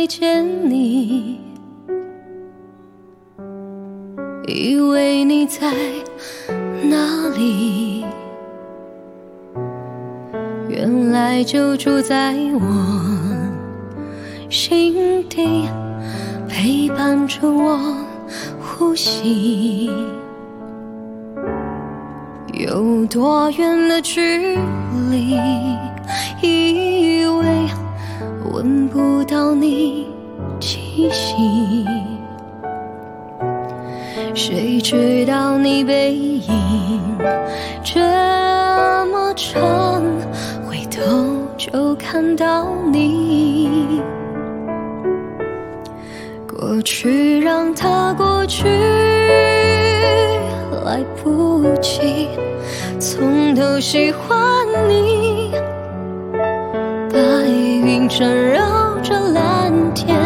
没见你，以为你在哪里，原来就住在我心底，陪伴着我呼吸。有多远的距离，以为闻不到你气息，谁知道你背影这么长，回头就看到你。过去让它过去，来不及从头喜欢你。白云缠绕着蓝天，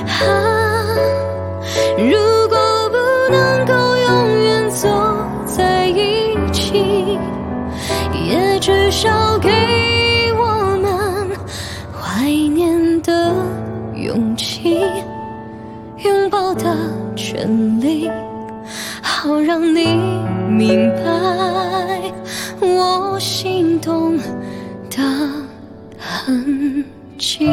如果不能够永远走在一起，也至少给我们怀念的勇气，拥抱的权利，好让你明白我心动的痕迹。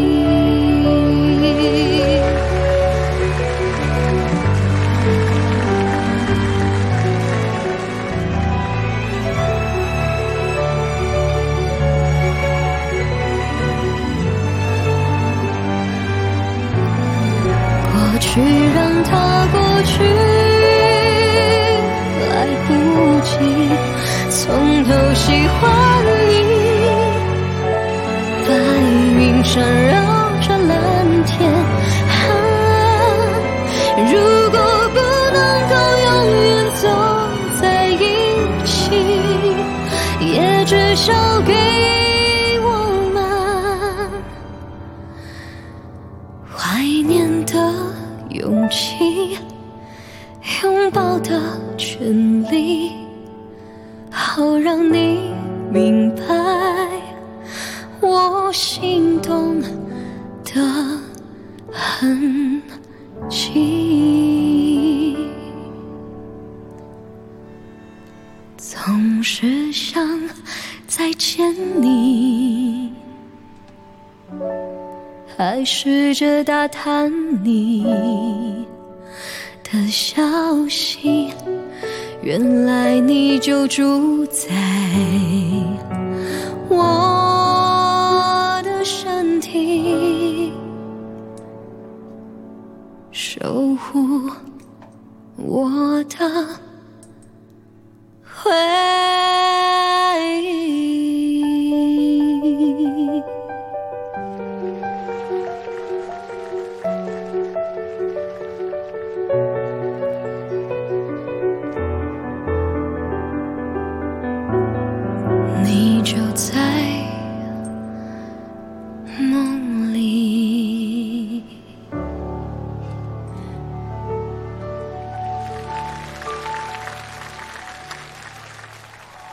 过去让它过去，来不及从头喜欢你。白云缠绕着蓝天，如果不能够永远走在一起，也至少给我们怀念的勇气，拥抱的权利，好让你明白我心动的痕迹。总是想再见你，还试着打探你的消息，原来你就住在我的身体，守护我的回忆。